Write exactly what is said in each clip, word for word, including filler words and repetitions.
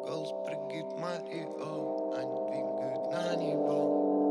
Голос прыгает Марио, они двигают на него.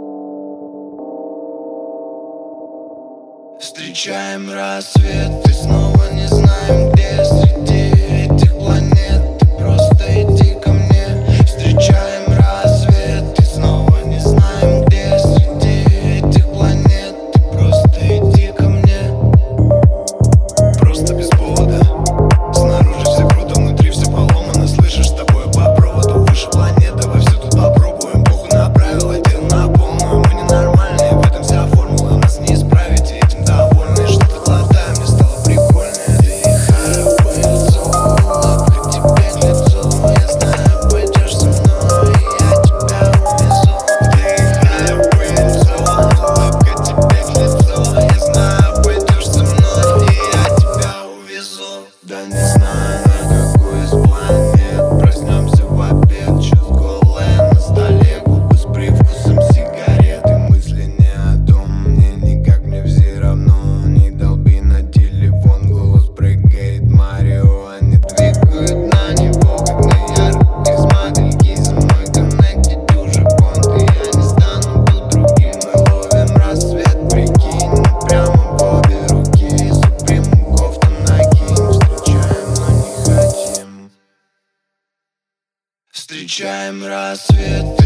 Встречаем рассвет и снова не знаем, где среди этих планет. Ты просто иди ко мне. Встречаем рассвет и снова не знаем, где среди этих планет. Ты просто иди ко мне. Просто без повода. Снаружи все круто, внутри все поломано. Слышишь, с тобой по проводу выше планет. Давай все тут попробуем. Похуй на правила, дел на полную. Мы ненормальные, в этом вся формула. Нас не исправить, и этим довольны. Что-то глотаем, мне стало прикольно. Дыхаю пыльцу, улыбка тебе к лицу. Я знаю, пойдешь со мной, и я тебя увезу. Дыхаю пыльцу, улыбка тебе к лицу. Я знаю, пойдешь со мной, и я тебя увезу. Да не знаю, на какой из планет проснемся в обед. Час голая на столе, губы с привкусом сигареты. Мысли не о том, мне никак мне все равно. Не долби на телефон, голос прыгает Марио. Они двигают на него, как на яркой с модельки. За мной коннектить уже понт, и я не стану тут другим. Мы ловим рассвет, прикинь, мы прямо в обе руки. Суприму кофту накинь, встречаем, но не хотим. Встречаем рассвет